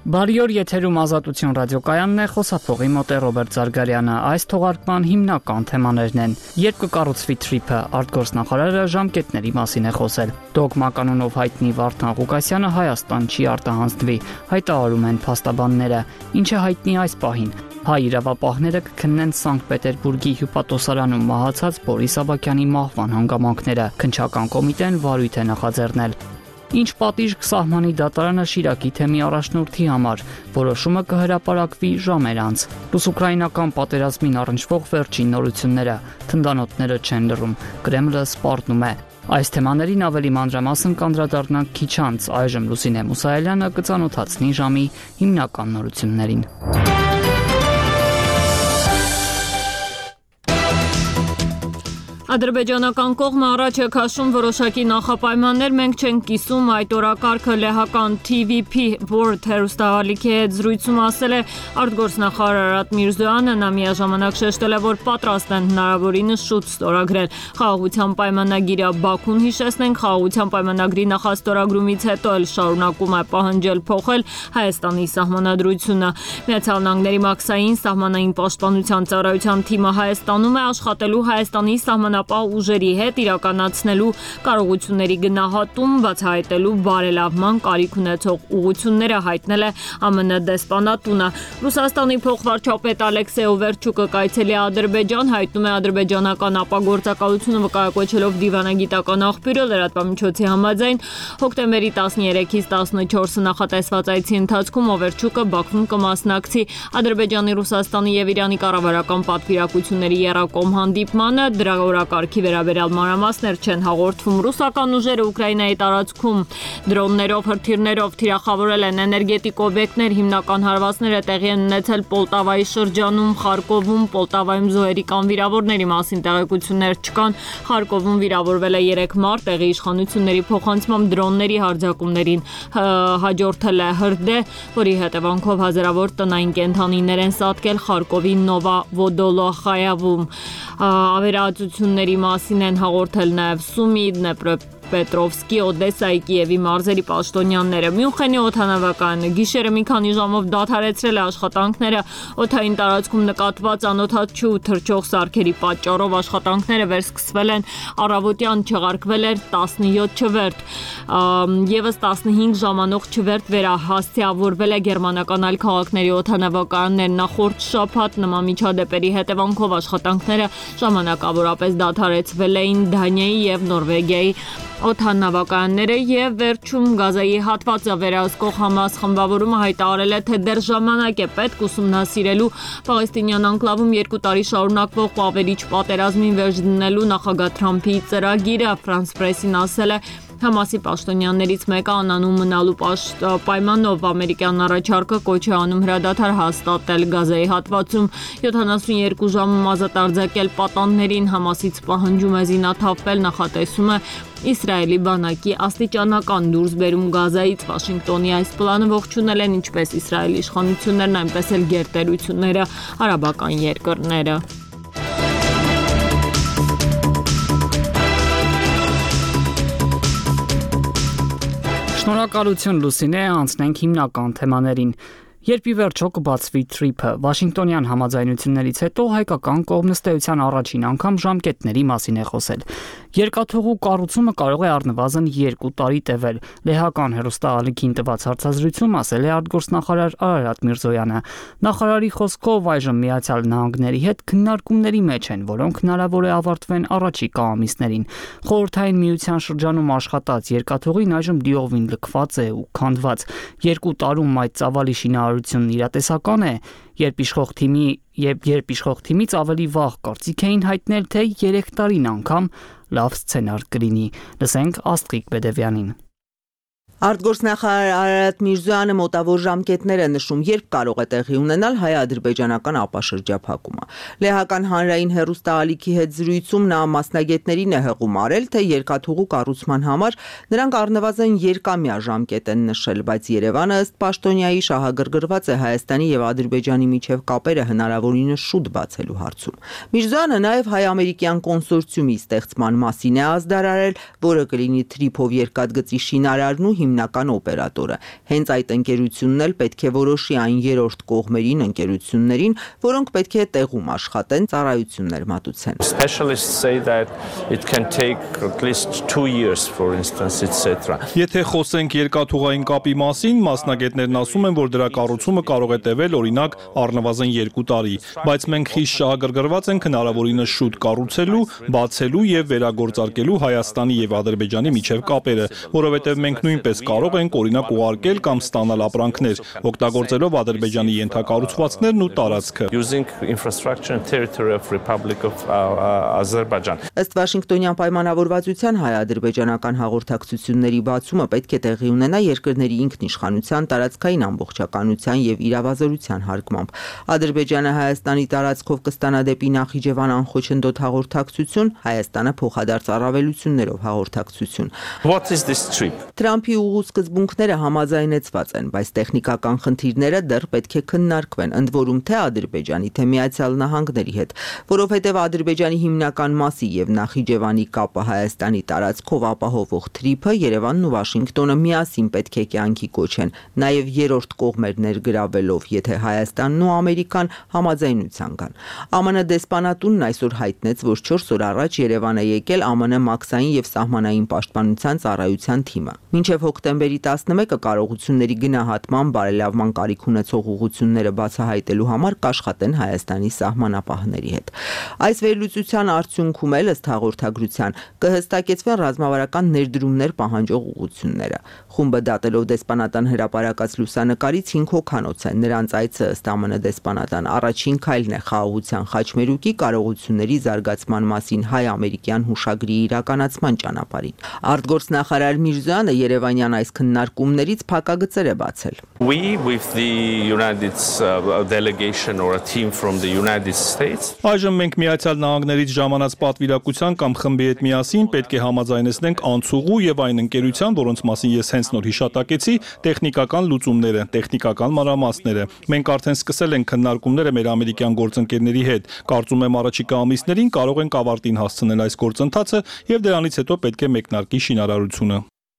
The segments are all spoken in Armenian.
Բարի օր, եթերում Ազատություն ռադիոկայանն է, խոսափողի մոտ է Ռոբերտ Զարգարյանը։ Այս թողարկման հիմնական թեմաներն են. երբ կկառուցվի թրիփը, արտգործնախարարը ժամկետների մասին է խոսել։ Դոգմա կանոնով հայտնի Վարդան Ղուկասյանը Հայաստան չի արտահանձնվի, հայտարարում են փաստաբանները։ Ինչ է հայտնի այս պահին։ Հայ իրավապահները կքննեն Սանկտ Պետերբուրգի հյուպատոսարանում մահացած Բորիս Ավագյանի մահվան հանգամանքները։ Քննչական կոմիտեն վարույթ է նախաձեռնել։ Ինչ պատիժ կսահմանի դատարանը Շիրակի թեմի առաջնորդի համար, որոշումը կհրապարակվի ժամեր անց։ Ռուս-ուկրաինական պատերազմին առնչվող վերջին նորությունները, թնդանոթները չեն լռում, Կրեմլը սպառնում է։ Այս թեմաներին ավելի մանրամասն կանդրադառնանք քիչ անց, այժմ Լուսինե Մուսայելյանը կծանոթացնի ժամի հիմնական նորություններին։ Ադրբեջանական կողմը առաջ է քաշում որոշակի նախապայմաններ, մենք չենք կիսում այդ օրակարգը լեհական TVP World հեռուստահալիքի հետ զրույցում ասել է արտգործնախարար Արարատ Միրզոյանը, նա միաժամանակ շեշտել է, որ պատրաստ են հնարավորինս շուտ ստորագրել խաղաղության պայմանագիրը։ Բաքուն, հիշեցնենք, խաղաղության պայմանագրի նախաստորագրումից հետո էլ շարունակում է պահանջել փոխել Հայաստանի սահմանադրությունը։ Միացյալ Նահանգների մաքսային սահմանային պաշտպանության ծառայության թիմը Հայաստանում է աշխատելու Հայաստանի սահմանապահ ուժերի հետ իրականացնելու կարողությունների գնահատում, բացահայտելու բարելավման կարիք ունեցող ուղղությունները, հայտնել է ԱՄՆ դեսպանատունը։ Ռուսաստանի փոխվարչապետ Ալեքսեյ Օվերչուկը կայցելի Ադրբեջան, հայտնում է ադրբեջանական ապագործակալությունը վկայակոչելով դիվանագիտական աղբյուրը։ Լրատվամիջոցի համաձայն հոկտեմբերի 13-ից 14 նախատեսված այցի ընթացքում Օվերչուկը Բաքվում կմասնակցի Ադրբեջանի, Ռուսաստանի եւ Իրանի կառավարական պատվիրակությունների եռակողմ հանդիպմանը։ Դրա օրակարգի վերաբերյալ մանրամասներ չեն հաղորդվում։ Ռուսական ուժերը Ուկրաինայի տարածքում դրոններով, հրթիռներով թիրախավորել են էներգետիկ օբյեկտներ, հիմնական հարվածները տեղի են ունեցել Պոլտավայի շրջանում, Խարկովում, Պոլտավայում զոհերի կամ վիրավորների մասին տեղեկություններ չկան։ Խարկովում վիրավորվել է 3 մարդ, տեղի իշխանությունների փոխանցմամբ դրոնների հարձակումներին հաջորդել է հրդեհ, որի հետևանքով հազարավոր տնային կենդանիներ են սատկել Խարկովի Նովովոդոլոխայավում։ Ավերածությունների մասին են հաղորդել նաև Սումի, Դնեպրոպետրովսկի, Օդեսայի, Կիևի մարզերի պաշտոնյաները։ Մյունխենի օդանավակայանը գիշերը մի քանի ժամով դադարեցրել է աշխատանքները օդային տարածքում նկատված անօդաչու թռչող սարքերի պատճառով աշխատանքները վերսկսվել են առավոտյան, չեղարկվել էր 17 չվերթ, եւս 15 ժամանող չվերթ վերահասցիավորվել է գերմանական այլ քաղաքների օդանավակայաններ։ Նախորդ շաբաթ նման միջադեպերի հետևանքով աշխատանքները ժամանակավորապես դադարեցվել էին Դանիայի եւ Նորվեգիայի օդանավակայանները եւ վերջում Գազայի հատվածը վերահսկող Համաս խմբավորումը հայտարարել է, թե դեռ ժամանակ է պետք ուսումնասիրելու Պաղեստինյան անկլավում 2 տարի շարունակվող պավերիչ պատերազմին վերջ դնելու նախագահ Թրամփի ծրագիրը։ Ֆրանս Պրեսին ասել է, Համասի պաշտոնյաներից մեկը անանուն մնալու պայմանով ամերիկյան առաջարկը կոչ է անում հրադադար հաստատել Գազայի հատվածում 72 ժամում ազատ արձակել պատանդներին։ Համասից պահանջում է զինաթափվել, նախատեսում է Իսրայելի բանակի աստիճանական դուրսբերում Գազայից։ Վաշինգտոնի այս պլանը ողջունել են ինչպես Իսրայելի իշխանություններն, այնպես էլ գերտերությունները, արաբական երկրները։ Շնորհակալություն Լուսինե, անցնենք հիմնական թեմաներին։ Երբ ի վերջո կբացվի թրիփը, Վաշինգտոնյան համաձայնություններից հետո հայկական կողմն ըստ էության առաջին անգամ ժամկետների մասին է խոսել։ Երկաթուղու կառուցումը կարող է առնվազն 2 տարի տևել։ Լեհական հեռուստահալիքին տված հարցազրույցում ասել է արտգործնախարար Արարատ Միրզոյանը։ Նախարարի խոսքով այժմ Միացյալ Նահանգների հետ քննարկումների մեջ են, որոնք հնարավոր է ավարտվեն առաջիկա ամիսներին։ Խորհրդային Միության շրջանում աշխատած երկաթուղին այժմ դիովին լքված է ու քանդված։ 2 տարում այդ ծավալի շինարարությունն իրատեսական է, երբ իշխող թիմից ավելի վաղ կարծիք էին հայտնել, թե 3 տարին անգամ լավ սցենար կլինի։ Լսենք Աստղիկ Բեդևյանին։ Արտգործնախարար Արարատ Միրզոյանը մոտավոր ժամկետներ է նշում, երբ կարող է տեղի ունենալ հայ-ադրբեջանական ապաշրջափակումը։ Լեհական հանրային հեռուստահալիքի հետ զրույցում նա մասնագետներին է հղում արել, թե երկաթուղու կառուցման համար նրանք առնվազն երկամյա ժամկետ են նշել, բայց Երևանը ըստ պաշտոնյայի շահագրգռված է Հայաստանի եւ Ադրբեջանի միջև կապերը հնարավորինս շուտ բացելու հարցում։ Միրզոյանը նաեւ հայ-ամերիկյան կոնսորցիումի ստեղծման մասին է ազդարարել, որը կլինի թրիփով երկաթգծի շինարարն ու հիմնական օպերատորը։ Հենց այդ ընկերությունն էլ պետք է որոշի այն երրորդ կողմերին ընկերություններին, որոնք պետք է տեղում աշխատեն, ծառայություններ մատուցեն։ Specialists say that it can take at least 2 years, for instance, etc. Եթե խոսենք երկաթուղային կապի մասին, մասնագետներն ասում են, որ դրա կառուցումը կարող է տևել օրինակ առնվազն 2 տարի, բայց մենք խիստ շահագրգռված ենք հնարավորինս շուտ կառուցելու, բացելու եւ վերագործարկելու Հայաստանի եւ Ադրբեջանի միջև կապերը, որովհետեւ մենք նույնպես կարող ենք օրինակ ուղարկել կամ ստանալ ապրանքներ, օգտագործելով Ադրբեջանի ենթակառուցվածքներն ու տարածքը։ Using infrastructure and territory of Republic of Azerbaijan. Ըստ Վաշինգտոնյան պայմանավորվածության հայ-ադրբեջանական հաղորդակցությունների բացումը պետք է տեղի ունենա երկրների ինքնիշխանության, տարածքային ամբողջականության եւ իրավազորության հարգմամբ։ Ադրբեջանը Հայաստանի տարածքով կստանա դեպի Նախիջևան անխոչնդոտ հաղորդակցություն, Հայաստանը փոխադարձ առավելություններով հաղորդակցություն։ What is this trip? Թրամփի ուղու սկզբունքները համաձայնեցված են, բայց տեխնիկական խնդիրները դեռ պետք է քննարկվեն, ընդ որում թե Ադրբեջանի, թե Միացյալ Նահանգների հետ, որովհետև Ադրբեջանի հիմնական մասի եւ Նախիջևանի կապը Հայաստանի տարածքով ապահովող թրիփը Երևանն ու Վաշինգտոնը միասին պետք է կյանքի կոչեն, նաեւ երրորդ կողմեր ներգրավելով, եթե Հայաստանն ու Ամերիկան համաձայնության գան։ ԱՄՆ դեսպանատունն այսօր հայտնեց, որ 4 օր առաջ Երևան է եկել ԱՄՆ մաքսային եւ սահմանային պաշտպանության ծառայության թիմը։ Մինչեւ հոկտեմբերի 11-ը կարողությունների գնահատման բարելավման կարիք ունեցող ուղղությունները բացահայտելու համար կաշխատեն Հայաստանի սահմանապահների հետ։ Այս վերլուծության արդյունքում էլ ըստ հաղորդագրության կհստակեցվեն ռազմավարական ներդրումներ պահանջող ուղղությունները։ Խումբը դատելով դեսպանատան հրապարակած լուսանկարից 5 հոգանոց է։ Նրանց այցը ըստ ԱՄՆ դեսպանատան առաջին քայլն է խաղաղության խաչմերուկի կարողությունների զարգացման մասին հայ-ամերիկյան հուշագրի իրականացման ճանապարհին։ Արտգործնախարար Միրզոյանը Երևանյան այս քննարկումներից փակագծեր է բացել։ We with the United delegation or a team from the United States. Այժմ մենք Միացյալ Նահանգներից ժամանած պատվիրակության կամ խմբի հետ միասին պետք է համաձայնեցնենք անցուղու եւ այն ընկերության, որոնց մասին ես հենց նոր հիշատակեցի, տեխնիկական լուծումները, տեխնիկական մանրամասները։ Մենք արդեն սկսել ենք քննարկումները մեր ամերիկյան գործընկերների հետ։ Կարծում եմ առաջիկա ամիսներին կարող ենք ավարտին հասցնել այս գործընթացը եւ դրանից հետո պետք է մեկնարկի շինարարությունը։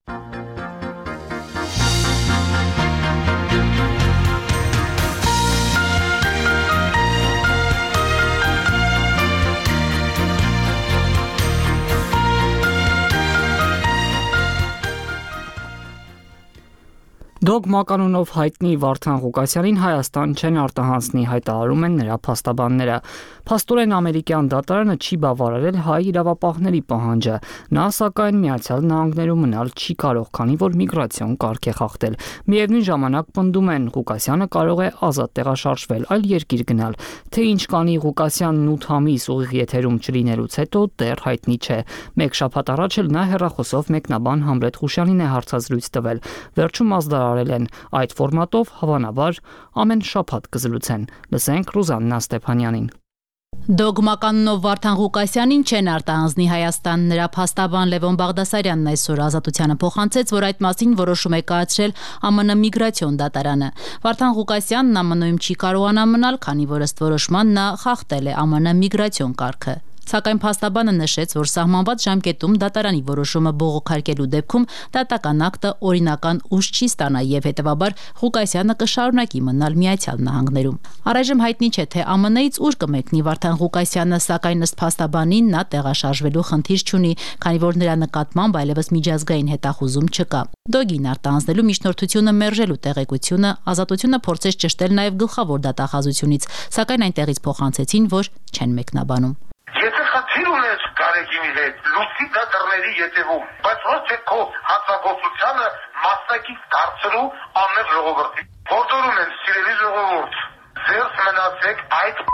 Դոգմականունով հայտնի Վարդան Ղուկասյանին Հայաստան չեն արտահանձնի, հայտարարում են նրա փաստաբանները։ Փաստորեն ամերիկյան դատարանը չի բավարարել հայ իրավապահների պահանջը։ Նա սակայն Միացյալ Նահանգներում մնալ չի կարող, քանի որ միգրացիոն կարգ է խախտել։ Միևնույն ժամանակ պնդում են, Ղուկասյանը կարող է ազատ տեղաշարժվել, այլ երկիր գնալ։ Թե ինչ կանի Ղուկասյանն 8 ամիս ուղիղ եթերում չլինելուց հետո դեռ հայտնի չէ։ Մեկ շաբաթ առաջ էլ նա հեռախոսով մեկնաբան Համլետ Խուշյանին է հարցազրույց տվել։ Վերջում ազդարարել են այդ ֆորմատով հավանաբար ամեն շաբաթ կզրուցեն։ Լսենք Ռուզաննա Ստեփանյանին։ Դոգմականունով Վարդան Ղուկասյանին չեն արտահանձնի Հայաստան։ Նրա փաստաբան Լևոն Բաղդասարյանն այսօր Ազատությանը փոխանցեց, որ այդ մասին որոշում է կայացրել ԱՄՆ միգրացիոն դատարանը։ Վարդան Ղուկասյանն ԱՄՆ-ում չի կարողանա մնալ, քանի որ ըստ որոշման նա խախտել է ԱՄՆ միգրացիոն կարգը։ Սակայն փաստաբանը նշեց, որ սահմանված ժամկետում դատարանի որոշումը բողոքարկելու դեպքում դատական ակտը օրինական ուժ չի ստանա եւ հետեւաբար Ղուկասյանը կշարունակի մնալ Միացյալ Նահանգներում։ Առայժմ հայտնի չէ, թե ԱՄՆ-ից ուր կմեկնի Վարդան Ղուկասյանը, սակայն ըստ փաստաբանին նա տեղաշարժվելու խնդիր չունի, քանի որ նրա նկատմամբ այլևս միջազգային հետախուզում չկա։ Դոգին արտահանձնելու միջնորդությունը մերժելու տեղեկությունը Ազատությունը փորձեց ճշտել նաեւ գլխավոր դատախազությունից, սակայն այնտեղից փոխանցեցին, որ չեն մեկնաբանում։ Եթե խնդիր ունես Գարեգինի հետ, լուծի դա դռների ետևում, բայց ոչ թե քո հացագործությանը մասնակից դարձրու աննեվ ժողովրդի։ Որտորում են սիրելի ժողովուրդ, ձերս մնացեք այդ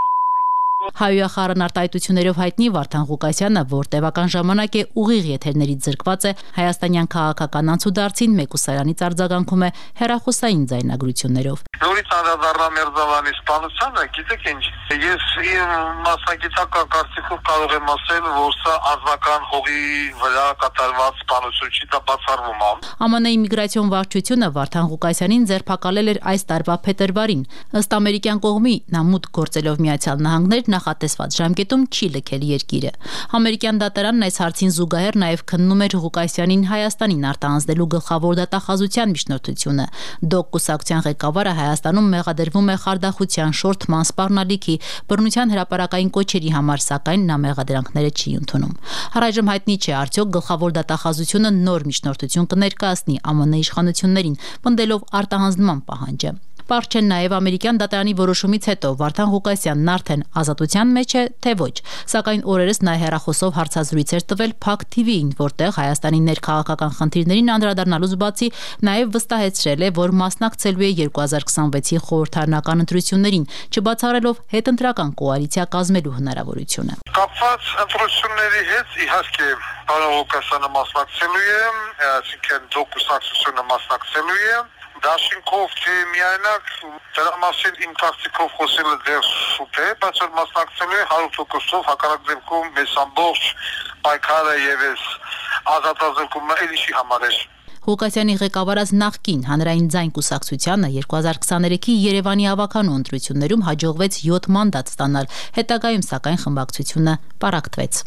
Հայույախառն արտահայտություններով հայտնի Վարդան Ղուկասյանը, որ տևական ժամանակ է ուղիղ եթերներից զրկված է, հայաստանյան քաղաքական անցուդարձին մեկուսարանից արձագանքում է հեռախոսային ձայնագրություններով։ Նորից անդրադառնամ Մերձավանի սպանությանը, գիտեք ինչ, ես իմ մասնագիտական կարծիքով կարող եմ ասել, որ սա անձնական հողի վրա կատարված սպանություն չի, դա բացառվում է։ ԱՄՆ միգրացիոն վարչությունը Վարդան Ղուկասյանին ձերբակալել էր այս տարվա փետրվարին։ Ըստ ամերիկյան կողմի նա մուտք գործելով Միացյալ Նահանգներ նախատեսված ժամկետում չի լքել երկիրը։ Ամերիկյան դատարանն այս հարցին զուգահեռ նաև քննում էր Ղուկասյանին Հայաստանին արտահանձնելու գլխավոր դատախազության միջնորդությունը։ ԴՕԿ կուսակցության ղեկավարը Հայաստանում մեղադրվում է խարդախության, շորթման, սպառնալիքի, բռնության հրապարակային կոչերի համար, սակայն նա մեղադրանքները չի ընդունում։ Առայժմ հայտնի չէ, արդյոք գլխավոր դատախազությունը նոր միջնորդություն կներկայացնի ԱՄՆ իշխանություններին, պնդելով արտահանձնման պահանջը։ Պարզ չեն նաև ամերիկյան դատարանի որոշումից հետո Վարդան Ղուկասյանն արդեն ազատության մեջ է, թե ոչ, սակայն օրերս նա հեռախոսով հարցազրույց էր տվել Փակ TV-ին, որտեղ Հայաստանի ներքաղաքական խնդիրներին անդրադառնալուց բացի նաև վստահեցրել է, որ մասնակցելու է 2026-ի խորհրդարանական ընտրություններին, չբացառելով հետընտրական կոալիցիա կազմելու հնարավորությունը։ Կապված ընտրությունների հետ իհարկե պարոն Ղուկասյանը մասնակցելու է, այսինքն ԴՕԿ կուսակցությունը մասնակցելու է։ Դաշինքով թե միայնակ դրա մասին իմ կարծիքով խոսելը դեռ շուտ է, բայց որ մասնակցելու է 100%-ով, հակառակ դեպքում մեզ ամբողջ պայքարը եւ այս ազատազրկումը էլիշի համար է։ Ղուկասյանի ղեկավարած նախկին հանրային ձայն կուսակցությանը 2023-ի Երևանի ավականու ընտրություններում հաջողվեց 7 մանդատ ստանալ, հետագայում սակայն խմբակցությունը պառակտվեց։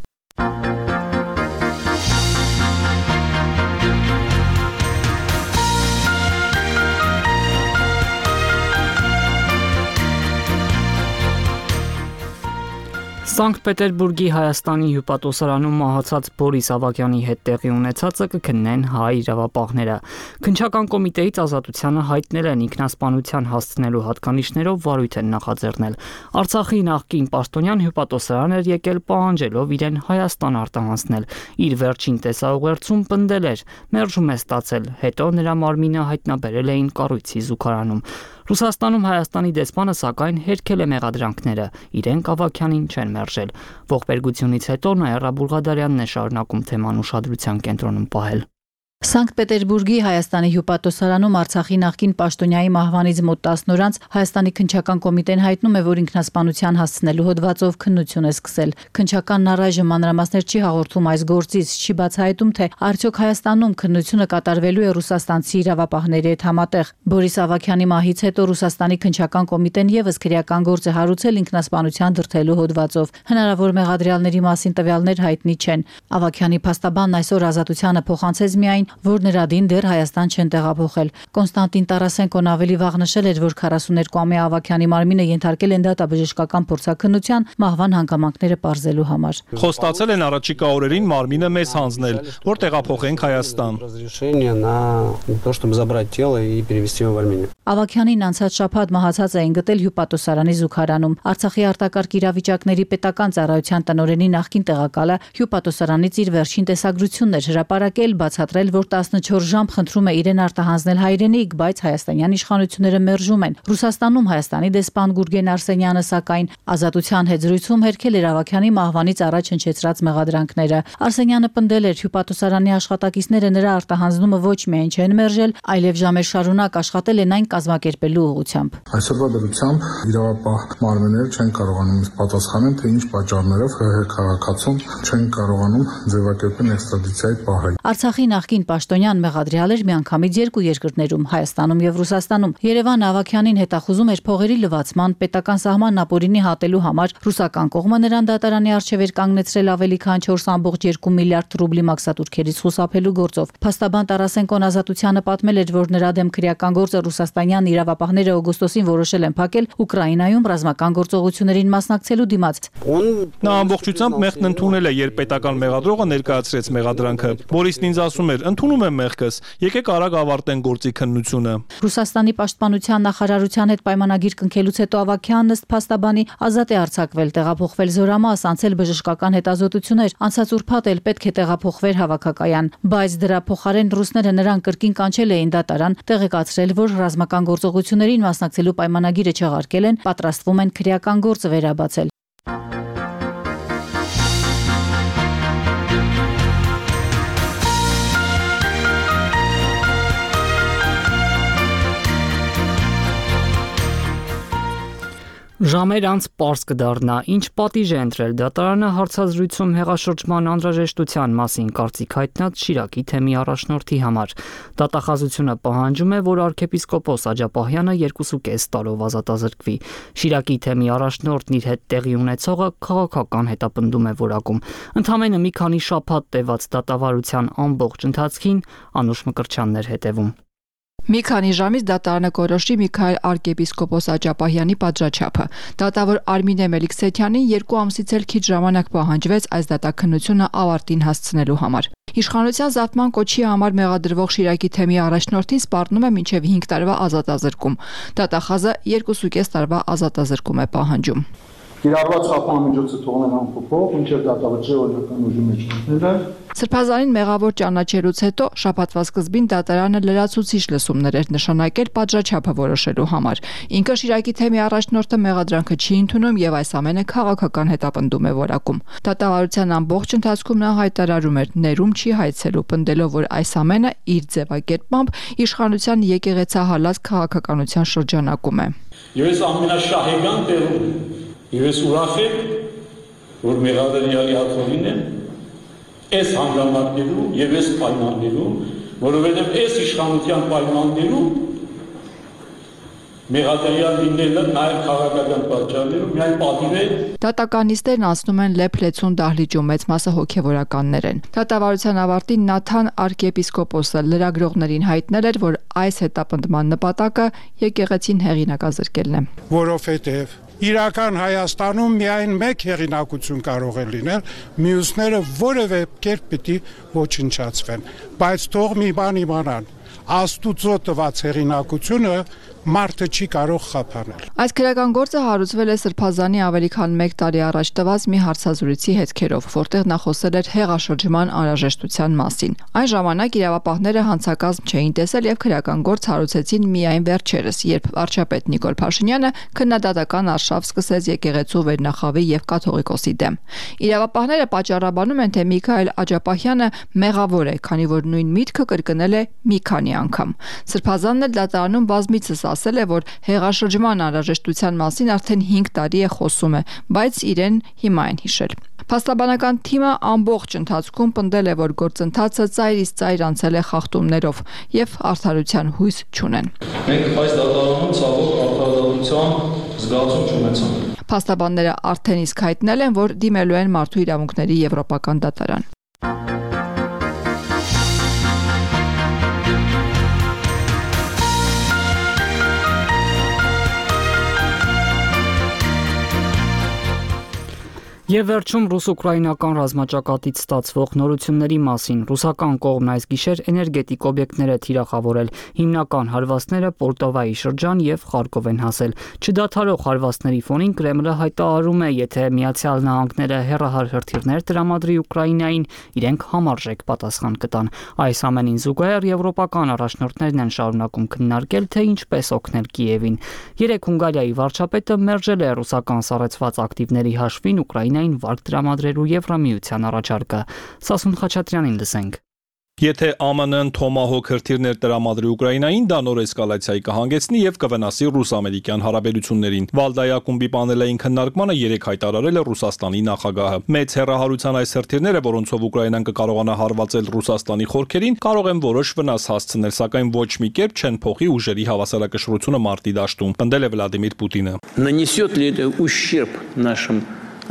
Սանկտ Պետերբուրգի Հայաստանի հյուպատոսարանում մահացած Բորիս Ավագյանի հետ տեղի ունեցածը կքննեն հայ իրավապահները։ Քննչական կոմիտեից ազատությանը հայտնել են ինքնասպանության հասցնելու հատկանիշներով վարույթ են նախաձեռնել։ Արցախի նախկին պաշտոնյան հյուպատոսարան էր եկել պահանջելով իրեն Հայաստան արտահանձնել։ Իր վերջին տեսաուղերձում պնդել էր՝ մերժում է ստացել, հետո նրա մարմինը հայտնաբերել էին կառույցի զուգարանում։ Ռուսաստանում Հայաստանի դեսպանը սակայն հերքել է մեղադրանքները, իրենք Ավագյանին չեն մերժել։ Ողբերգությունից հետո Նաիրա Բուլղադարյանն է շարունակում թեման ուշադրության կենտրոնում պահել։ Սանկտ Պետերբուրգի Հայաստանի հյուպատոսարանում Արցախի նախկին պաշտոնյայի մահվանից մոտ 10 օր անց Հայաստանի քննչական կոմիտեն հայտնում է, որ ինքնասպանության հասցնելու հոդվածով քննություն է սկսել։ Քննչականն առայժմ մանրամասներ չի հաղորդում այս գործից, չի բացահայտում, թե արդյոք Հայաստանում քննությունը կատարվելու է ռուսաստանցի իրավապահների հետ համատեղ։ Բորիս Ավագյանի մահից հետո Ռուսաստանի քննչական կոմիտեն եւս քրեական գործ է հարուցել ինքնասպանության դրդելու հոդվածով։ Հնարավոր մեղադրյալների մասին տվյալներ հայտնի չեն։ Ավագյանի փաստաբանն այսօր ազատությանը փոխանցեց միայն, որ նրա դին դեռ Հայաստան չեն տեղափոխել։ Կոնստանտին Տարասենկոն ավելի վաղ նշել էր, որ 42-ամյա Ավագյանի մարմինը ենթարկել են դատաբժշկական փորձաքննության մահվան հանգամանքները պարզելու համար։ Խոստացել են առաջիկա օրերին մարմինը մեզ հանձնել, որ տեղափոխենք Հայաստան։ Ավագյանին անցած շաբաթ մահացած էին գտել հյուպատոսարանի զուգարանում։ Արցախի արտակարգ իրավիճակների պետական ծառայության տնօրենի նախկին տեղակալը հյուպատոսարանից իր վերջին տեսագրությունն էր հրապարակել, բացատրել, որ 14 ժամ խնդրում է իրեն արտահանձնել հայրենիք, բայց հայաստանյան իշխանությունները մերժում են։ Ռուսաստանում Հայաստանի դեսպան Գուրգեն Արսենյանը սակայն ազատության հետ զրույցում հերքել էր Ավագյանի մահվանից առաջ հնչեցրած մեղադրանքները։ Արսենյանը պնդել էր, հյուպատոսարանի աշխատակիցները նրա արտահանձնումը ոչ միայն չեն մերժել, այլև ժամեր շարունակ աշխատել են այն կազմակերպելու ուղղությամբ։ Այսօրվա դրությամբ իրավապահ մարմինները չեն կարողանում պատասխանել, թե ինչ պատճառներով ՀՀ քաղաքացում չեն կարողանում ձևակերպել էքստրադիցիայի պահը։ Արցախի նախկին պաշտոնյան մեղադրյալ էր միանգամից երկու երկրներում՝ Հայաստանում եւ Ռուսաստանում։ Երևանը Ավագյանին հետախուզում էր փողերի լվացման, պետական սահմանն ապօրինի հատելու համար։ Ռուսական կողմը նրան դատարանի առջև էր կանգնեցրել ավելի քան 4.2 միլիարդ ռուբլի մաքսատուրքերից խուսափելու գործով։ Փաստաբան Տարասենկոն ազատությանը պատմել էր, որ նրա դեմ քրեական գործը ռուսաստանյան իրավապահները օգոստոսին որոշել են փակել Ուկրաինայում ռազմական գործողություններին մասնակցելու դիմաց։ Նա ամբողջությամբ մեղքն ընդունել է, երբ պետական մեղադրողը ներկայացրեց մեղադրանքը։ Բորիսն ինձ ասում էր՝ ընդունում եմ մեղքս, եկեք արագ ավարտենք գործի քննությունը։ Ռուսաստանի պաշտպանության նախարարության հետ պայմանագիր կնքելուց հետո Ավագյանն ըստ փաստաբանի ազատ է արձակվել, տեղափոխվել Զորամաս, անցել բժշկական հետազոտություններ, անցած ուրբաթ էլ պետք է տեղափոխվեր հավաքակայան, բայց դրա փոխարեն ռուսները նրան կրկին կանչել էին դատարան, տեղեկացրել, որ ռազմական գործողություններին մասնակցելու պայմանագիրը չեղարկել են, պատրաստվում են քրեական գործը վերաբացել։ Ժամեր անց պարզ կդառնա, ինչ պատիժ է ընտրել դատարանը հարցազրույցում հեղաշրջման անհրաժեշտության մասին կարծիք հայտնած Շիրակի թեմի առաջնորդի համար։ Դատախազությունը պահանջում է, որ arczepiskopos Աջապահյանը 2.5 տարով ազատազրկվի։ Շիրակի թեմի առաջնորդն իր հետ տեղի ունեցողը քաղաքական հետապնդում է որակում։ Ընդամենը մի քանի շաբաթ տևած դատավարության ամբողջ ընթացքին Անուշ Մկրտչյանն էր հետևում։ Մի քանի ժամից դատարանը կորոշի Միքայել arczepiskopos Աջապահյանի պատժաչափը։ Դատավոր Արմինե Մելիքսեթյանին 2 ամսից էլ քիչ ժամանակ պահանջվեց այս դատաքննությունը ավարտին հասցնելու համար։ Իշխանության զավթման կոչի համար մեղադրվող Շիրակի թեմի առաջնորդին սպառնում է մինչև 5 տարվա ազատազրկում։ Դատախազը 2.5 տարվա ազատազրկում է պահանջում։ Կիրառված խափանմիջոցը թողնել անփոփոխ, մինչև դատավճիռ օրինական ուժի մեջ մտնելը։ Սրբազանին մեղավոր ճանաչելուց հետո շաբաթվա սկզբին դատարանը լրացուցիչ լսումներ էր նշանակել պատժաչափը որոշելու համար։ Ինքը Շիրակի թեմի առաջնորդը մեղադրանքը չի ընդունում եւ այս ամենը քաղաքական հետապնդում է որակում։ Դատավարության ամբողջ ընթացքում նա հայտարարում էր ներում չի հայցելու, պնդելով, որ այս ամենը իր ձևակերպմամբ իշխանության եկեղեցահալած քաղաքականության շրջանակում է։ Ես ամենաշահեգան տեղում Ես ուրախ եմ, որ մեղադրյալի հատորին եմ, այս հանգամանքներում եւ այս պայմաններում, որովհետեւ այս իշխանության պայմաններում մեղադրյալ լինելը նաեւ քաղաքական պատճառներում միայն պատիվ է։ Դատականիստերն անցնում են լեփ-լեցուն դահլիճում, մեծ մասը հոգեվորականներ են։ Դատավարության ավարտին Նաթան arczepiskopos-ը լրագրողներին հայտնել էր, որ այս հետապնդման նպատակը եկեղեցին հեղինակազրկելն է։ Որովհետեւ Իրական Հայաստանում միայն մեկ հեղինակություն կարող է լինել, մյուսները որևէ կերպ պիտի ոչնչացվեն, բայց թող մի բան իմանան, Աստուծո տված հեղինակությունը մարդը չի կարող խափանել։ Այս քրական գործը հարուցվել է Սրբազանի ավելի քան 1 տարի առաջ տված մի հարցազրույցի հետքերով, որտեղ նա խոսել էր հեղաշրջման անհրաժեշտության մասին։ Այն ժամանակ իրավապահները հանցակազմ չէին տեսել եւ քրական գործ հարուցեցին միայն վերջերս, երբ վարչապետ Նիկոլ Փաշինյանը քննադատական արշավ սկսեց եկեղեցու վերնախավի եւ կաթողիկոսի դեմ։ Իրավապահները պատճառաբանում են, թե Միքայել Աջապահյանը մեղավոր է, քանի որ նույն միտքը կրկնել է մի քանի անգամ։ Սրբազանն էլ դատարանում բազմիցս ասել է, որ հեղաշրջման անհրաժեշտության մասին արդեն 5 տարի է խոսում է, բայց իրեն հիմա են հիշել։ Փաստաբանական թիմը ամբողջ ընթացքում պնդել է, որ գործընթացը ծայրից ծայր անցել է խախտումներով եւ արդարության հույս չունեն։ Մենք այս դատարանում ցավոք արդարադատության զգացում չունեցանք։ Փաստաբանները արդեն իսկ հայտնել են, որ դիմելու են մարդու իրավունքների եվրոպական դատարան։ Եվ վերջում ռուս-ուկրաինական ռազմաճակատից ստացվող նորությունների մասին ռուսական կողմն այս գիշեր էներգետիկ օբյեկտներ է թիրախավորել, հիմնական հարվածները Պոլտովայի շրջան եւ Խարկով են հասել։ Չդադարող հարվածների ֆոնին Կրեմլը հայտարարում է, եթե Միացյալ Նահանգները հեռահար հրթիռներ տրամադրի Ուկրաինային, իրենք համարժեք պատասխան կտան։ Այս ամենին զուգահեռ եվրոպական առաջնորդներն են շարունակում քննարկել, թե ինչպես օգնել Կիևին։ Երեք Հունգարիայի վարչապետը մերժել է ռուսական սառեցված ակտիվների հաշվին Ուկրաինային վարկ տրամադրելու Եվրամիության առաջարկը։ Սասուն Խաչատրյանին լսենք։ Եթե ԱՄՆ-ն Թոմահոկ հրթիռներ տրամադրի Ուկրաինային, դա նոր էսկալացիայի կհանգեցնի եւ կվնասի ռուս-ամերիկյան հարաբերություններին։ Վալդայի ակումբի պանելային քննարկմանը 3 հայտարարել է Ռուսաստանի նախագահը։ Մեծ հեռահարության այս հրթիռները, որոնցով Ուկրաինան կկարողանա հարվածել Ռուսաստանի խորքերին, կարող են որոշ վնաս հասցնել, сакայն ոչ մի կերպ չեն փոխի ուժերի հավասարակշռությունը մարտի դաշտում, պնդել է Վլադիմիր Պուտինը։ Нанесет ли это ущерб нашим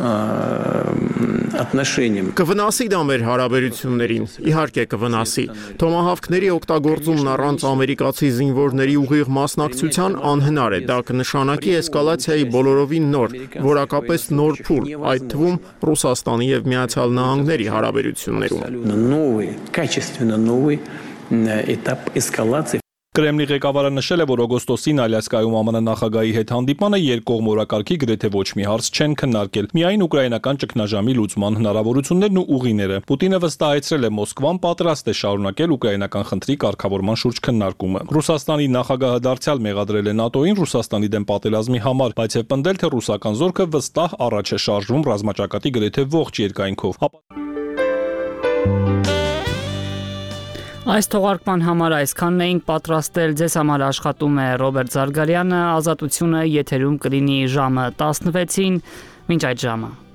отношениям. Կվնասի դա մեր հարաբերություններին, իհարկե կվնասի։ Թոմահավքների օգտագործումն առանց ամերիկացի զինվորների ուղիղ մասնակցության անհնար է, դա կնշանակի էսկալացիայի բոլորովին նոր, որակապես նոր փուլ, այդ թվում Ռուսաստանի եւ Միացյալ Նահանգների հարաբերություններում։ Новый, качественно новый этап эскалации. Կրեմլի ղեկավարը նշել է, որ օգոստոսին Ալյասկայում ԱՄՆ նախագահի հետ հանդիպմանը երկկողմ օրակարգի գրեթե ոչ մի հարց չեն քննարկել, միայն ուկրաինական ճգնաժամի լուծման հնարավորություններն ու ուղիները։ Պուտինը վստահեցրել է Մոսկվան պատրաստ է շարունակել ուկրաինական խնդրի կարգավորման շուրջ քննարկումը։ Ռուսաստանի նախագահը դարձյալ մեղադրել է ՆԱՏՕ-ին Ռուսաստանի դեմ պատերազմի համար, բայց եւ պնդել, թե ռուսական զորքը վստահ առաջ է շարժվում ռազմաճակատի գրեթե ողջ երկայնքով։ Այս թողարկման համար այսքանն էինք պատրաստել, ձեզ համար աշխատում է Ռոբերտ Զարգարյանը, Ազատությունը եթերում կլինի ժամը 16-ին, մինչ այդ ժամը